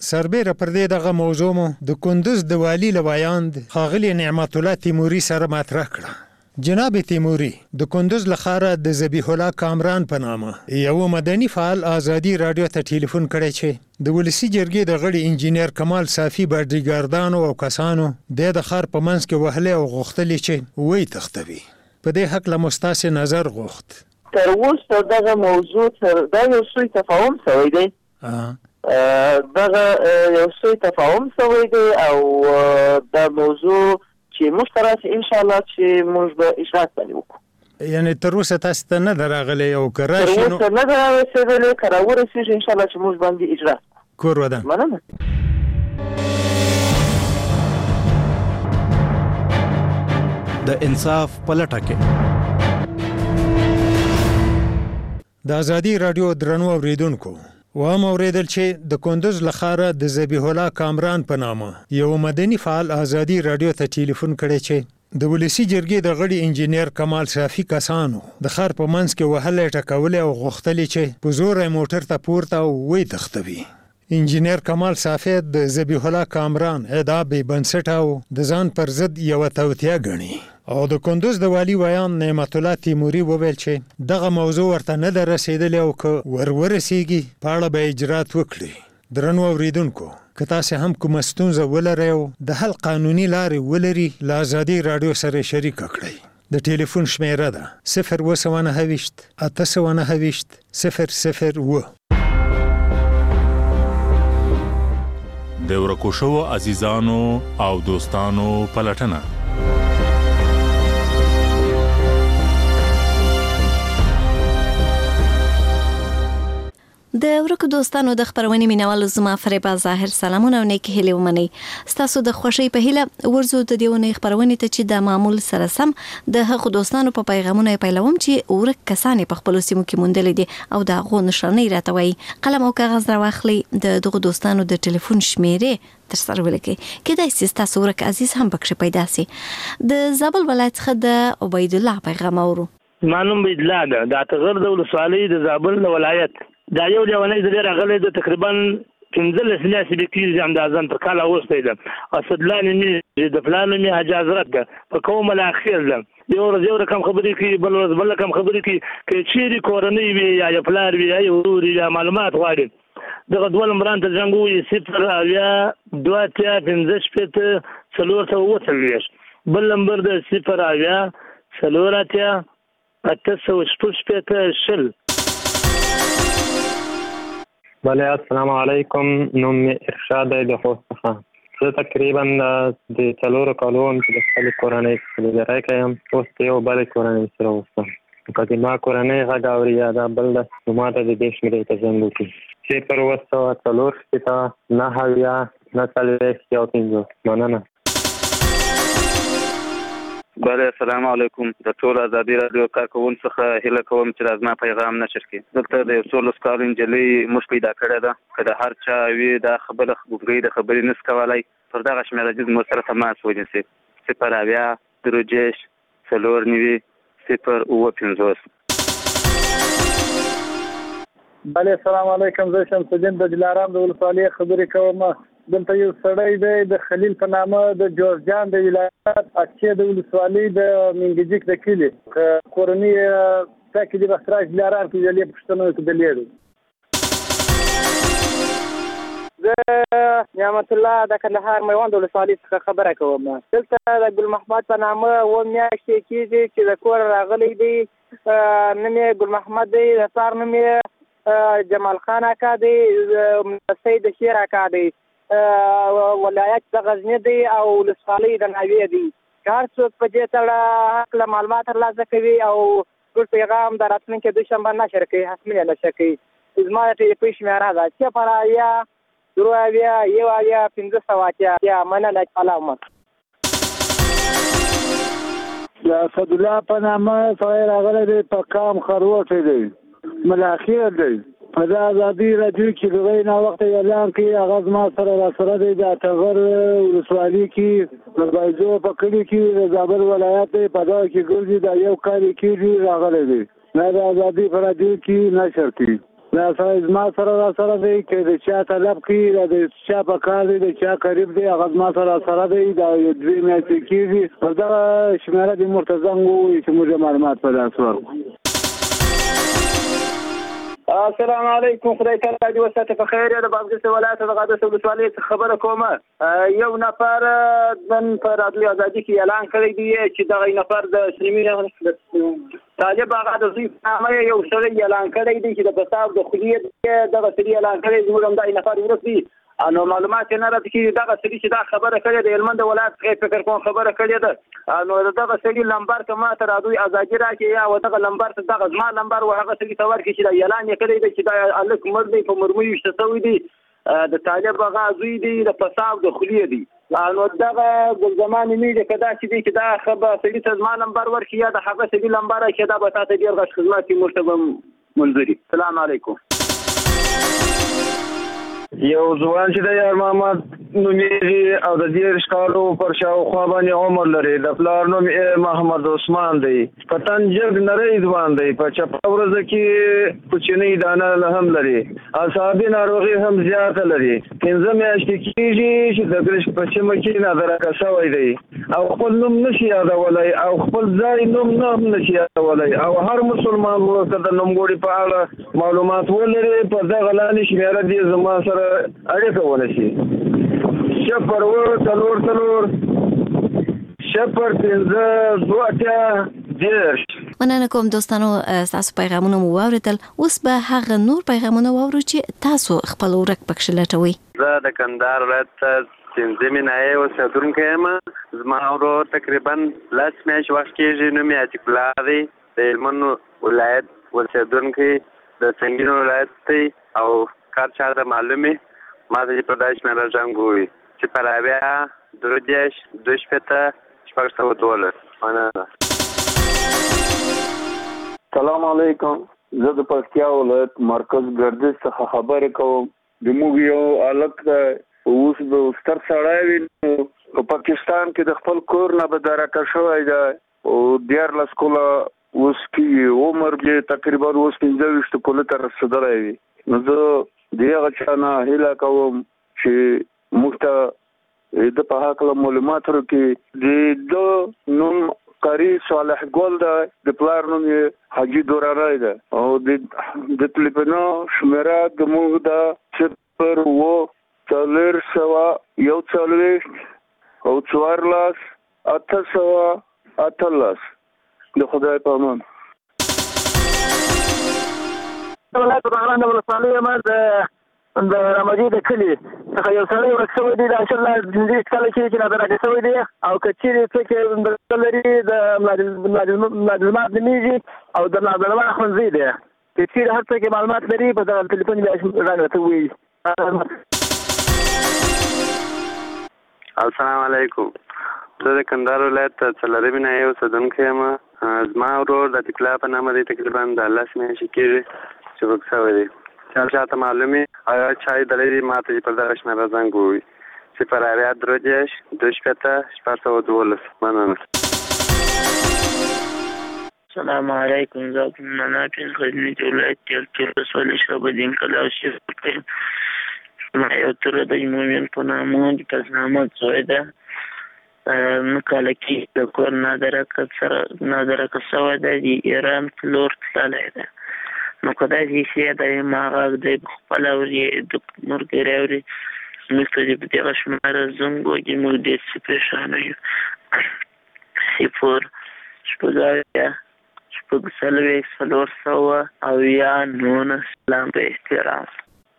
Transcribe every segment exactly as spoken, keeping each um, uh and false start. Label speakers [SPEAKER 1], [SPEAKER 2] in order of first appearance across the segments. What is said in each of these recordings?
[SPEAKER 1] سربیره پر دې دغه موضوع مو د کندوز د والي له ویاند ښاغلي نعمت الله تیموري سره مطرح کړه. جناب تیموري د کندوز له ښاره د ذبیح الله کامران په نامه یو مدني فعال ازادي رادیو ته ټلیفون کړی چې د ولسي جرګې د غړي انجینر کمال صافي باډیګاردانو او کسانو د د ښار په منځ کې وهلې او غوښتلې چې وی تختوي. په دې حق له مستاسې نظر غوښت.
[SPEAKER 2] تر اوسه دغه موضوع تر دا یو څه تفاهم شوی دی. دغه یو څه تفاهم شوی دی او دا موضوع چې موږ تراسه ان شاء الله چې موږ به اجرات باندې وکړو.
[SPEAKER 1] یعنی تر اوسه تاسو ته نه درغلی او کراشي
[SPEAKER 2] تر اوسه نه درغلی کړه ورسېږي ان شاء الله چې موږ باندې اجرات
[SPEAKER 1] کور ودان.
[SPEAKER 2] مننه.
[SPEAKER 3] د انصاف پلټه کې
[SPEAKER 1] د ازادي رادیو درنو اوریدونکو وام اوریدل چې د کندوز له ښاره د ذبیح الله کامران په نامه یو مدني فعال ازادي رادیو ته ټلیفون کړی چې د ولسي جرګې د غړي انجینر کمال صافي کسانو د ښار په منځ کې وهلې ټکولې او غوښتلې چې په زور موټر ته پورته او وی تختوي. انجینر کمال صافي د ذبیح الله کامران ادعا بې بنسټه او د ځان پر ضد یوه توطیه ګڼي او د کندوز د والي ویان نعمت الله تیموري وویل چې دغه موضوع ورته نه ده رسېدلې او که ور ورسېږي په اړه به اجرات وکړي. درنو اوریدونکو که تاسې هم کومه ستونزه ولرئ او د حل قانوني لارې ولري له ازادي رادیو سره شریکه کړئ. د ټلیفون شمیره ده صفر اوه سوه نهه ویشت اته سوه نهه ویشت صفر صفر اوه.
[SPEAKER 4] د ورکو شوو عزیزانو او دوستانو پلټنه.
[SPEAKER 5] د ورکو دوستانو د خبرونې مینوالو زما فریبا ظاهر سلامونه او نیک هیلې ومنئ. ستاسو د خوښۍ په هیله ورځو د دې ونې خبرونې ته چې د معمول سره سم د هغو دوستانو په پیغامونو پیلوم چې ورک کسان په خپلو سیمو کې موندلې دي او د هغو نښانې راته وایي. قلم او کاغذ راواخلئ، د دغو دوستانو د ټلیفون شمیرې تر سره ولیکئ. کیدای شي ستاسو ورک عزیز هم پکښې پیدا سي. د زابل ولایت څخه د عبید الله پیغام اورو.
[SPEAKER 6] ما نوم عبید الله ده، د اتغر د ولسوالۍ د زابل ولایت. دا یو لیونی زه راغلی د تقریبا پنځلس میاشتې به کېږي همدازن تر کال اوستی ده. اسدالله نومې د پلار نوم یې حاجي حضرت ده، په قوم الاخیر ده. یو ورځ یو رقم خبرې کوي، بل ورځ بل رقم خبرې کوي. که چیرې کورنۍ وي یا یو پلار وي یا یو ورور یا معلومات غواړي دغه دوه نمبران ته زنګ ووایي صفر اویا دوه اتیا پنځه شپېته څلور سوه اووه څلوېښت. بل نمبر د صفر اویا څلور اتیا اته سوه شپږ شپېته شل.
[SPEAKER 7] بله السلام علیکم. نوم مې ارشاد دی د خوست څخه. زه تقریبا د څلورو کالو وم چې د خپلې کورنۍ څخه بېزاری کوم. اوس د یو بلې کورنۍ سره اوسم. که زما کورنۍ غږ اوري یا دا بل ده نو ما ته د دې شمېرې ته زنګ وکړي. صفر اوه سوه څلور شپېته نهه اویا نهه څلوېښت یو پنځوس. مننه.
[SPEAKER 8] بله السلام علیکم. د ټول ازادي رادیو کارکوونکو څخه هیله کوم چې دا زما پیغام نشر کړي. دلته د یو څلورلس کالو نجلۍ موږ پیدا کړې ده. که د هر چا وي دا خبره ګونګۍ د خبرې نس کولی پر دغه شمېره جز مو سره تماس ونیسي. صفر اویا درې دېرش څلور نوي صفر اووه پنځوس.
[SPEAKER 9] بله السلام علیکم. زه شمس الدین د دلارام د ولسوالۍ خبرې کوم. دلته یو سړی دی د خلیل په نامه د جوزجان د ولایت اچې د ولسوالۍ د منګجیک د کلي کورنۍ ساکي د بخراج دلارام کې د لې پوښتنه کې د لیړو.
[SPEAKER 10] زه نعمت الله د کندهار میوند ولسوالۍ څخه خبره کوم. دلته د ګل محمد په نامه اووه میاشتې کېږي چې د کور راغلی دی. نوم یې ګل محمد دی، د پلار نوم یې جمال خان اکا دی، سید شیر اکا دی. ولایت د غزني دی او ولسوالۍ د ناوې دی. که هر څوک په دې تړه هکله معلومات ترلاسه کوي او ټول پیغام د راتلونکي دوشنبه نشر کوي، حتمي نشر کوي. زما د ټلیفون شمېره ده صفر اویا درې اویا یو اویا پنځه سوه اتیا. مننه. سلام.
[SPEAKER 9] د اسدالله په نامه سړی راغلی دی، په قام خروټی دی، ملاخیر دی. په دا ازادي رادیو کې د وینا وخت اعلان کوي. هغه زما سره راسره دی د اتغر ولسوالۍ کې د بایزو په کلي کې د زابل ولایت دی. په دغه کې ګرځي دا یو کال کېږي راغلی دی. دا د ازادي په رادیو کې نشر کوي. دا سړی زما سره را سره دی چې د چا طلب کوي د چا په کار دی د چا قریب دی هغه زما سره سره دی دا یو دوې میاشتې کېږي په دغه شمېره دې موږ ته زنګ ووایي چې موږ معلومات په لاس ورکړو.
[SPEAKER 10] السلام علیکم، خدای تعالی دې وساته په خیر. د بادغیس ولایت د غاده ولسوالۍ څخه خبره کوم. یو نفر نن په رادیو ازادي کې اعلان کړی دی چې دغه نفر د اسلامي طالب هغه د زوی په نامه یو سړی اعلان کړی دی چې د بساو د خلیې دغه سړي اعلان کړی دی. موږ هم دا نفر ورک دی نو معلومات نه راځي چې دغه سړي چې دا خبره کړې د هلمند ولایت څخه فکر کوم خبره کړې ده نو دغه سړي لمبر کما تر رادیو ازادي راکې یا دغه لمبر ته دغه ځما لمبر و هغه سړي تور کې چې دا اعلان یې کړی دی چې دا الک مر دی په مرموي شتوي دی د طالب هغه زوی دی د پساو د خلیې دی نو دغه ګل زمان میډیا کدا چې دی چې دا خبره سړي ته ځما لمبر ورکې یا د هغه سړي لمبر کې دا به تاسو ډیر غږ خدمت مرتبه منځري. السلام علیکم.
[SPEAKER 11] یو ځوان چې د یار محمد نومیږي او د دېرش کالو پر شاوخوا باندې عمر لري. د پلار نوم محمد عثمان دی. په تن جګ نری ځوان دی. په چپه ورځ کې کوچنۍ دانه هم لري. اعصابي ناروغي هم زیاته لري. پنځه میاشتې کېږي چې د ګرش په سیمه کې نادرکه شوی دی او خپل نوم نشي یادولی او خپل ځای نوم نه هم نشي یادولی او هر مسلمان ورته د نومګوړي په اړه معلومات ولري په دغه لاندې شمېره دې زما سره اړیکه ونشي. شپر ور څلور څلور شپر پنځه دوه اتیا دېرش.
[SPEAKER 5] مننه کوم دوستانو، تاسو پیغامونه مو واوریدل. اوس به هغه نور پیغامونه واورو چې تاسو خپل ورک پکښ لټوي.
[SPEAKER 12] زه د کندهار ولایت پنځمې ناحیې اوسېدونکی یم. زما ورور تقریبا لس میاشتې وخت کېږي. نوم یې عتیق الله دی. د هلمند ولایت اوسېدونکی د سنګین ولایت دی او کار چاته معلومې ما ته په داسې شمېره زنګ ووایي چې په رابعه درې دېرش دوه شپېته شپږ سوه دولس. مننه.
[SPEAKER 13] سلام علیکم. زه د پکتیا ولایت مرکز ګردیز څخه خبرې کوم. زموږ یو هلک اوس د ستر سړی وي په پاکستان کې د خپل کور نه بدرکه شوی دی او دیارلس کاله اوس کېږي. عمر یې تقریبا اوس پنځه ویشتو کالو ته رسېدلی وي. نو زه د هغه چا نه هیله کوم چې موږ ته د په هکله معلومات راکړي. د ده نوم قاري صالح ګل دی. د پلار نوم یې حاجي دورانی دی او د تلیفون شمېره زموږ ده صفر اوه څلور سوه یو څلوېښت او څوارلس اته سوه اتلس. د خدای په امان.
[SPEAKER 10] ولایت بغلان د ولسوالۍ یم. د رمجي د کلي څخه یو سړی ورک شوی دی. د انشاءالله پنځه کاله کېږي چې نادرکه شوی دی او که چېرې څوک یې لري د ملازمات نومېږي او د ملازمات ښوونځی دی. که چېرې هر څوک یې معلومات لري په دغه تلیفون بیا رنګ راته ووایي.
[SPEAKER 12] السلام علیکم. زه د کندهار ولایت څلورمې ناحیې اوسېدونکی یم. زما ورور د عتیق الله په نامه دی. تقریبا د لس میاشتې کېږي چې ورک شوی دی. چا چاته معلومې هغه چا یې دلی ما ته په دغه شمېره زنګ ووایي چې په رابعه درې دېرش دوه شپېته شپږ سوه دولس. مننه.
[SPEAKER 14] السلام علیکم. زه عبدالمناف یم غزني ولایت تیلچور ولسوالۍ شعبالدین کلا اوسېدونکی یم. زما یو تره د مومن په نامه د قصدنامه زوی ده. نهه کاله کې د کور نادرکه سره نادرکه شوی دی. د ایران په لور تللی دی. نو که داسې شی دی ما هغه دی پخپله اوري د ملګري اوري موږ ته دې په دغه شمېره زنګ وکړي. موږ ډېر څه پرېشانه یو. صفر شپږ اویا شپږ څلوېښت څلور سوه اویا نولس. سلام په احترام.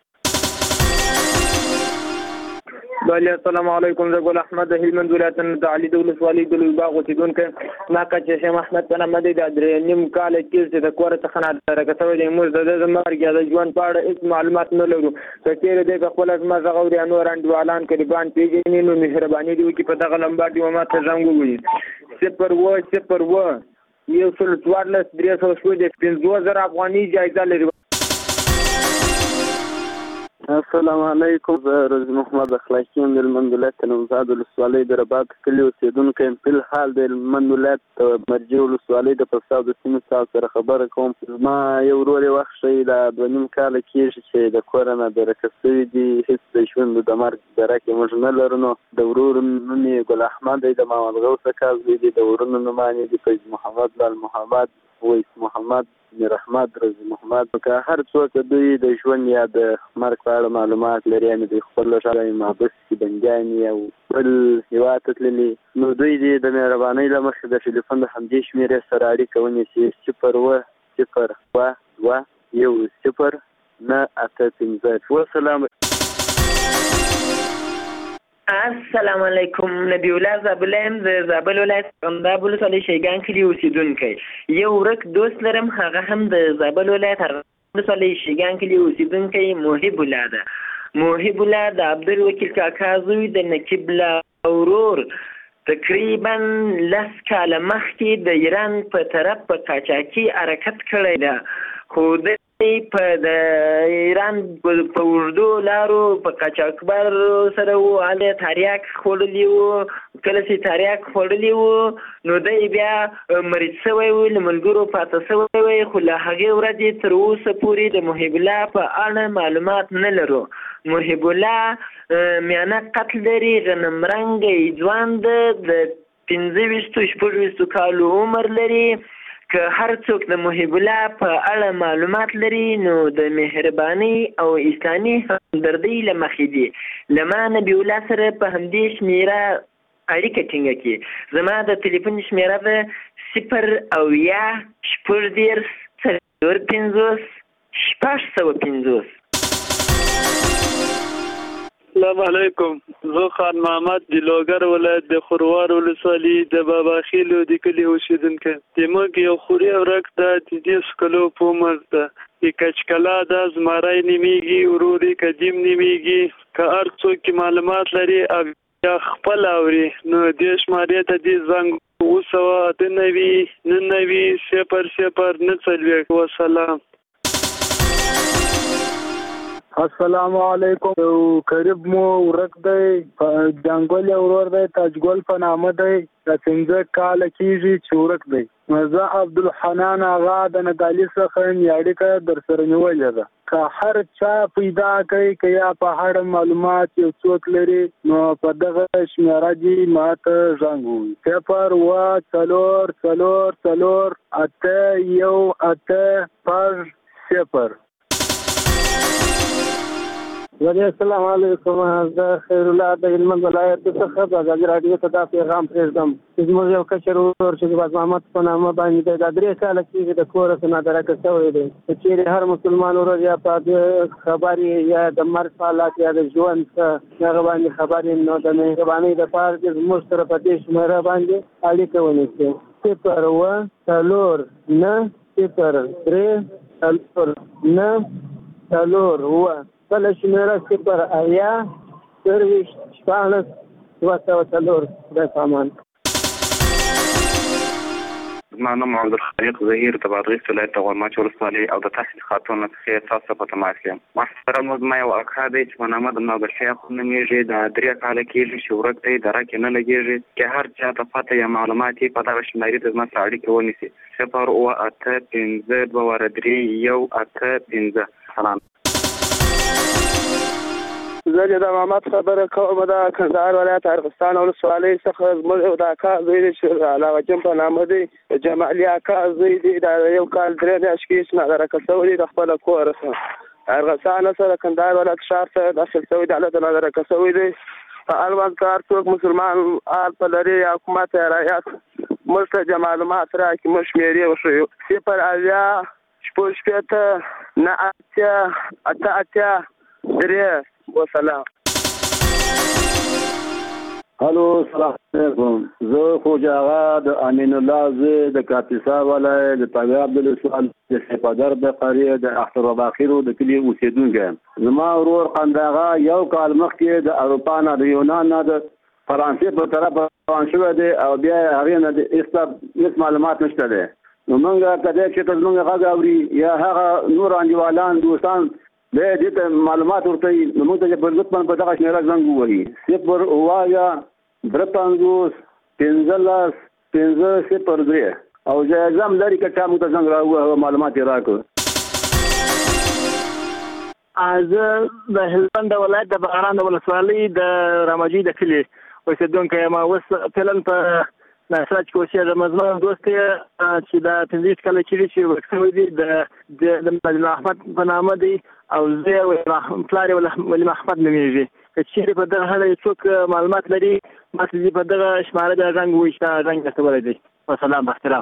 [SPEAKER 10] بله السلام علیکم. زه ګل احمد د هلمند ولایت د علي د ولسوالۍ د لوی باغ اوسېدونکی. ما کچه شیم احمد په نامه دی. د درې نیم کاله کېږي چې د کوره څخه نادرکه شوی دی. موږ د ده د مرګ یا د ژوند په اړه هېڅ معلومات نه لرو. که چېرې دی که خپله زما غږ اوري یا نور انډیوالان قریبان پېژني نو مهرباني دې وکړي په دغه نمبر دې ما ته زنګ ووهي. صفر اوه صفر اوه یو سل څوارلس درې سوه شپږ دېرش پنځوس زره افغانۍ جایزه لري.
[SPEAKER 15] السلام علیکم. زه رضی محمد اخلاقی یم د هلمند ولایت نوزاد ولسوالۍ د رباط کلي اوسېدونکی یم. فی الحال د هلمند ولایت مرجې ولسوالۍ د پرساو د سیمې څخه سره خبره کوم. زما یو ورور یې وخت ښیي دا دوه نیم کاله کېږي چې د کوره نه درکه شوي دي. هېڅ د ژوند د مرګ دره کې موږ نه لرو. نو د ورور نوم یې ګل احمد دی، د محمد غوث اکا زوی دی. د ورونو نومان یې دي فیض محمد، لال محمد، ویس محمد، میر احمد، رضی محمد. که هر څوک دوی د ژوند یا د مرګ په اړه معلومات لري، یعنې دوی خپل لپاره محبس دي، بندیان او بل هېواد ته تللي، نو دوی دې د مهربانۍ له مخې د ټلیفون د همدې شمېرې سره اړیکه ونیسي. صفر اوه صفر دوه دوه یو صفر نه اته پنځه. وسلام.
[SPEAKER 16] السلام علیکم. نبی الله زابله یم، د زابل ولایت ارغنداب ولسوالۍ شیګان کلي اوسېدونکی. یو ورک دوست لرم، هغه هم د زابل ولایت ارغنداب ولسوالۍ شیګان کلي اوسېدونکی محب الله ده. محب الله د عبدالوکیل کاکا زوی د نقیب الله ورور تقریبا لس کاله مخکې د ایران په طرف په قاچاقي حرکت کړی ده، خو د په د ایران په اوږدو لارو په قاچاقبر سره و، هلته تریاک خوړلي وو. کله چې تریاک خوړلي وو نو دی بیا مریض شوی و، له ملګرو پاته شوی وی، خو له هغې ورځې تر اوسه پورې د محب الله په اړه معلومات نه لرو. محب الله میانه قتل لري، غنم رنګی ځوان ده، د پنځه ویشتو شپږ ویشتو کالو عمر لري. که هر څوک د محب الله په اړه معلومات لري نو د مهربانۍ او اسلامي همدردۍ له مخې دي له ما نبي الله سره په همدې شمېره اړیکه ټینګه کړي. زما د تلیفون شمېره ده صفر اویا شپږ دېرش څلور پنځوس شپږ سوه پنځوس.
[SPEAKER 11] السلام علیکم. زه خان محمد د لوګر ولایت د خروار ولسوالۍ د بابا خیلو د کلي اوسېدونکی. زموږ یو خوري ورک ده، د دېرش کلو په عمر ده. د کچکلا ده، زمری نومیږي، ورور یې قدیم نومیږي. که هر څوک معلومات لري او یا خپل اوري نو دې شمارې ته دې زنګ اوه سوه اته نوي نهه نوي صفر صفر نه څلوېښت. وسلام.
[SPEAKER 9] السلام علیکم. یو قریب مو ورک دی، جنګل یې ورور دی، تاجګل په نامه دی، د پنځه کاله کېږي چې ورک دی. زه عبدالحنان آغا د نګالي څخه یم، اړیکه در سره نیولې ده. که هر چا پیدا کوي که یا په اړه معلومات یو څوک لري نو په دغه شمېره دې ما ته زنګ ووهي. صفر اوه څلور څلور څلور اته یو اته شپږ صفر.
[SPEAKER 17] السلام علیکم. زه خیر الله د هلمند ولایت څخه د ازادي راډیو ته دا پیغام پرېږدم چې زموږ یو کشر ورور چې د باز محمد په نامه باندې دی، دا درې کاله کېږي د کوره څخه نادرکه شوی دی. که چېرې هر مسلمان ورور یا په خبر یا د مرګ په حالات یا د ژوند څخه هغه باندې خبر نو د مهربانۍ دپاره چې زموږ سره په دې شمېره باندې اړیکه ونیسي. صفر اوه څلور نه صفر درې څلور نه څلور اوه بله شمېره صفر اویا درویشت شپاړس دوه سوه څلور. خدای پامان.
[SPEAKER 8] زما نوم عبدالخالق ظهیر د بادغیس ولایت د غورماچ ولسوالۍ او د تحصیل خاتون څخه تاسو په تماس یم. محترم زما یو اکا دی چې په نامه د نوبل خو نومیږي، د درې کاله کېږي چې ورک دی، دره کې نه لګېږي. که هر چا ته پته یا معلومات یې په دغه شمېرې ته زما سره اړیکه ونیسي. صفر اوه اته پنځه دوه واره درې یو اته پنځه. سلام.
[SPEAKER 15] زه د محمد خبره کوم، د کندهار ولایت ارغستان ولسوالۍ څخه. زموږ یو د اکا زوی دی چې علاوه جان په نامه دی، جمالي اکا زوی دی. دا یو کال درې میاشتې کېږي چې نادرکه شوی دی د خپله کوره څخه. ارغستان سره کندهار ولایت ښار ته داخل شوی دی، هلته نادرکه شوی دی. په اړوند که هر څوک مسلمان حال په لري یا حکومت یا رعیت موږ ته معلومات راکړي، موږ شمېرې وښیو. صفر اویا شپږ شپېته نه اتیا اته اتیا درې. وسلام.
[SPEAKER 18] هلو سلام علیکم. زه خوجا آغا د امین الله زوی د کاپیسا ولایت د طبیعه عبدالسوال د سپادر د قریه د اختر رباخیرو د کلي اوسېدونکی یم. زما ورور قنداغا یو کال مخکې د اروپا نه د یونان نه د فرانسې په طرف روان شوی دی او بیا یې هغې نه د هېڅ معلومات نشته دی. نو موږ که دی چې ته زموږ غږ اوري یا هغه نور انډیوالان دوستان د دې معلومات ورته نو موږ ته په لطفا په دغه شمیره زنګ ووهي صفر وایا درې پنځوس پنځلس پنځه صفر درې او جایزه هم لري که چا موږ ته زنګ راووهه معلومات یې راکړه.
[SPEAKER 10] زه د هلمند ولایت د بغران د ولسوالۍ د رامجي د کلي اوسېدونکی یم. اوس فعلا په ناسراج کې اوسېږم. زما دوست چې د پنځه ویشت کاله کېږي چې ورک شوی دی د مدین احمد په نامه دی او زه پلار یې ولي محمد نومېږي. که چېرې په دغه اړه څوک معلومات لري ما ته په دغه شماره د رنګ ووایي چې دا رنګ درته دی. والسلام باختلاف.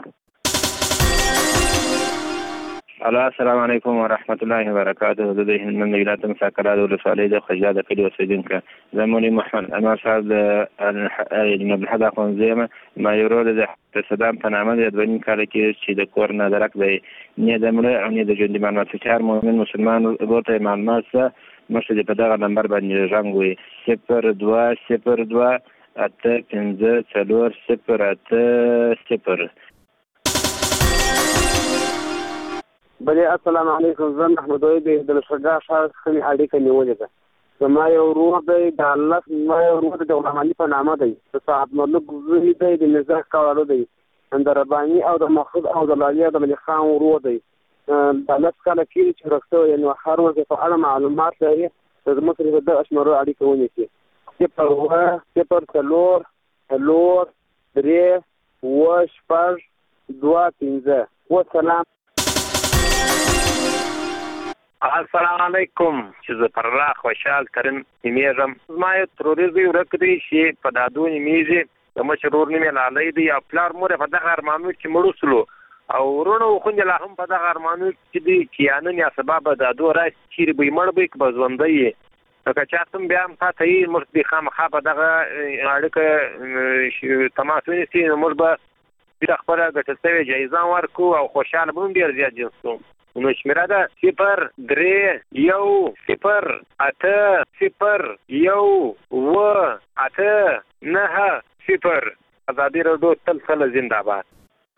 [SPEAKER 19] الو السلام علیکم ورحمت الله وبرکاته. د هلمند ولایت مساکرا د ولسوالۍ د خجا د کلي اوسېدونکی زمونی محمد انور صاحب د نبلحد اخوندزی یم. ما یو ورور د صدام په نامه د دوه نیم کاله کې چې د کور نه درک دی نه د مړه او نه د ژوندي معلومات چې هر مؤمن مسلمان ورته معلومات څه مخکې دې په دغه نمبر باندې رنګ وي صفر دوه صفر دوه اته پنځه څلور صفر اته صفر.
[SPEAKER 15] بلې السلام علیکم. زه محمد وحید د لشکرګاه ښار څخه مې اړیکه نیولې ده. زما یو ورور دی د الله زما یو ورور د غلام علي په نامه دی. د صاحب ملک زوی دی د مزاح کاوالو دی. د رباني او د مخصوص او د لالي او د ملک خان ورور دی. د لس کاله کېږي چې ورک شوی یعنې هر ورځ په اړه معلومات لري. زموږ سره د دغه شمېرو اړیکه ونیسي. صفر اووه صفر څلور څلور درې اووه شپږ دوه پنځه. والسلام.
[SPEAKER 20] السلام علیکم. چې زه پر الله خوشحال ترین نومېږم. زما یو تروري زوی ورک دی چې په دادو نومېږي. د مشر ورور نوم یې لالی دی او پلار مور یې په دغه ارمانو کې مړه سولو او وروڼه او خویندې لا هم په دغه ارمانو کې دي چې یا نن یا سبا به دادو راشي چیرې به یې مړ به یې که به ژوندی یې. که چا څوم بیا هم پاته یي موږ دې خامخا په دغه اړیکه تماس ونیسي نو موږ به بیا خپله ګټل شوې جایزه ورکړو او خوشحاله به هم ډېر زیات جنس کوو. نو شمېره ده صفر درې یو صفر اته صفر یو اووه اته نهه صفر. ازادي راډیو تل کله زنده باد.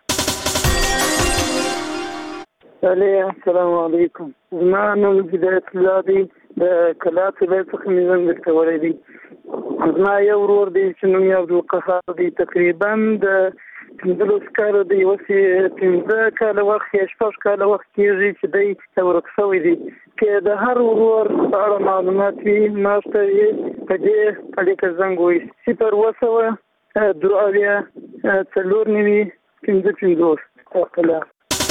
[SPEAKER 17] السلام علیکم. زما نوم هدایت الله دی. د کلات ولایت څخه مې زنګ درکولی دی. زما یو ورور دی چې نوم یې عبدالقهار دی. تقریبا د پنځلس کاله دی اوسې پنځه کاله وخت یا شپږ کاله وخت کېږي چې دی ورک شوی دی. که د هر ورور په اړه معلومات وي ما ته یې په دې اړیکه زنګ ووایي. صفر اووه سوه دوه اویا څلور نوي پنځه پنځوس. والسلام.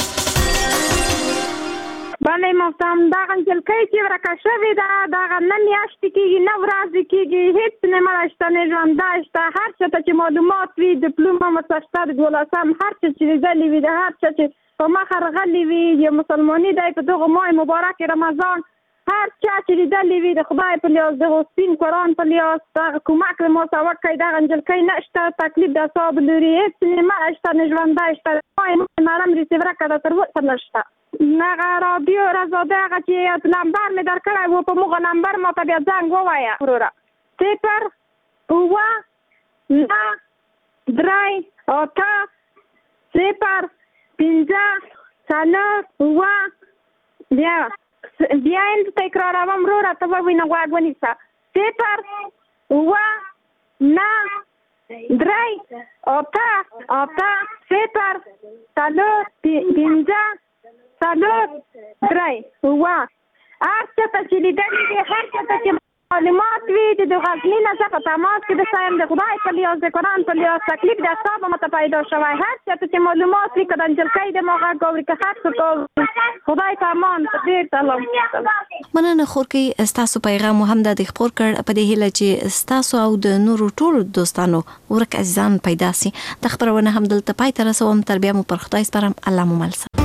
[SPEAKER 21] باندې محترم دغه نجلۍ چې ورکه شوې ده دغه نه میاشتې کېږي نه ورځې کېږي هېڅ نه مړه شته نه ژوندی شته. هر چا ته چې معلومات وي ډیپلوم هم ورته شته د دولسم هر چا چې لیدلي وي د هر چا چې په مخه راغلی وي یو مسلماني دی په دغه ماه مبارک رمضان هر چا چې لیدلي وي د خدای په لیاس دغه سپین قرآن په لیاس دغه کومک له ما څخه وکړئ. دغه نجلۍ نه شته تکلیف د اعصابو لري هېڅ نه مړه شته نه ژوندی شته. ما نرم ریسیوره کړه تر اوسه نه شته. نغه رادیو رضاده هغه چې نمبر مې درکړی و په موږ نمبر ما ته بیا زنګ ووایه وروره. صفر اووه نهه درې اته صفر پنځه څلور اووه بیا بیا یې تکراروم وروره ته به وینه غوږ ونیسه. صفر اووه نهه درې اته اته صفر څلور پنځه څلور درې اووه. هر څه ته چې لیدلي دي هر څه ته چې معلومات وي چې د غزني نه زه په تماس کې د سایم د خدای په لیاس د قرآن په لیاس تکلیف د اعصابو ماته پیدا شوی. هر څه ته چې معلومات وي که د نجلۍ د ما غږ اوري که هر څه ته خدای په امان ډېر سلام.
[SPEAKER 5] مننه خورکۍ ستاسو پیغام مو هم د خپور کړ په دې هیله چې ستاسو او د نورو ټولو دوستانو ورک عزیزان پیدا سي. د خبرونه هم دلته پای ته رسوم. تر بیا مو پر خدای سپارم. الله مو مل.